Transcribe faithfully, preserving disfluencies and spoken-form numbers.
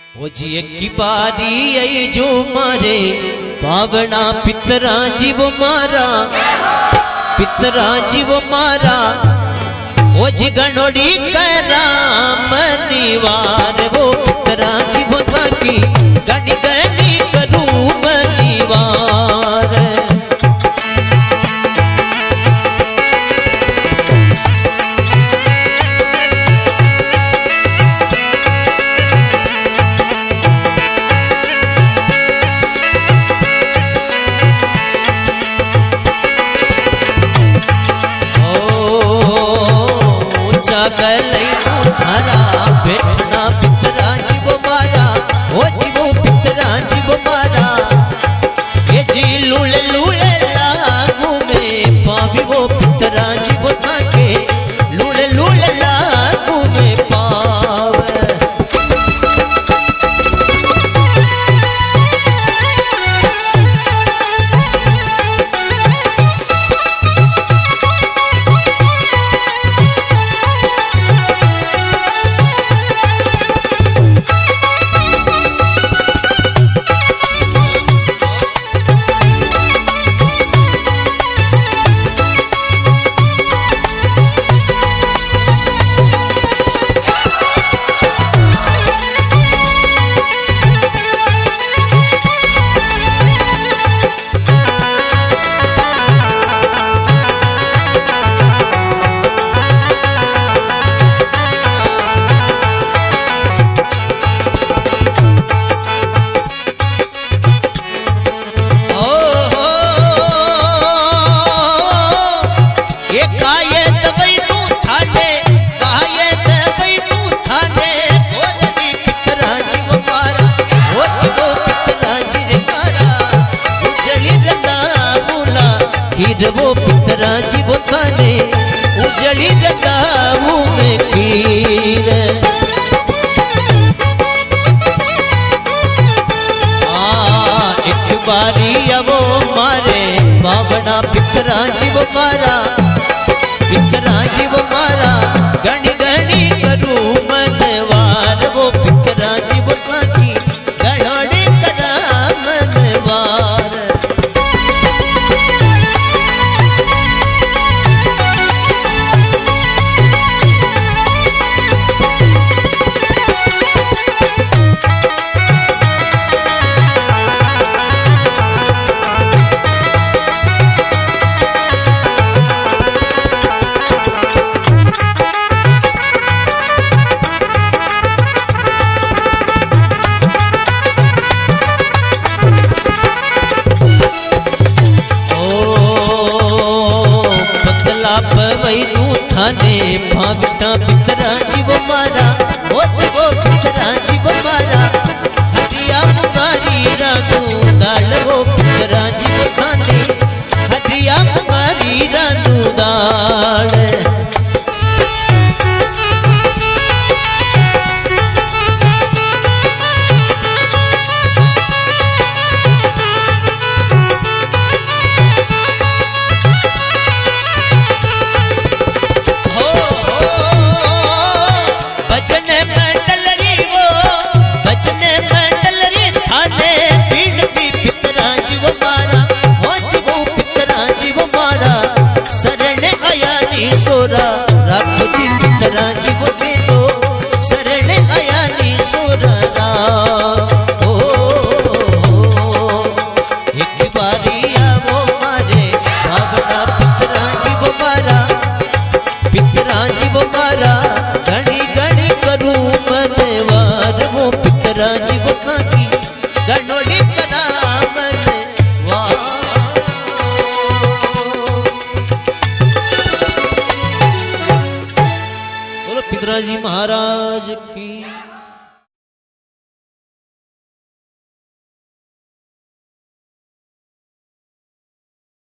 ओ जी की बारी आई जो मारे पावना पितरा जीव मारा पितरा जीव मारा ओ जी गणोड़ी करा मनीवार वो पितरा जीव थाकी गणी गणी करू मनीवार बैठना पितरा जीव मारा ओ जीवो पितरा जीव मारा ये जी लूले लूले लागू में पावी वो पितरा जीव थाके लूले लूले लागू में पाव वो पितरा जीव थाने उजड़ी रंगाऊ में खीर आ एक बारी अब मारे बावड़ा पितरा जीव मारा पितरा जीव मारा गणी गणी करू मनवार वो पितरा जीव थाकी गणोड़ी करा मनवार पवई तू थाने भाविता पितरा जीव मारा ओ जीवो पितरा जीव मारा हरिया मुमारी रानू दाल वो पितरा जीव थाने हरिया मुमारी रानू दाल सोरा राखो जी पितरा जीव दे दो शरण आया नी सोरा ओ एक बारी आवो मारे भावना पितरा जीव मारा पितरा जीव मारा घड़ी घड़ी करू मनवार वो पितरा जीव थाकी गणोड़ी करा मनवार पितरा जी महाराज की।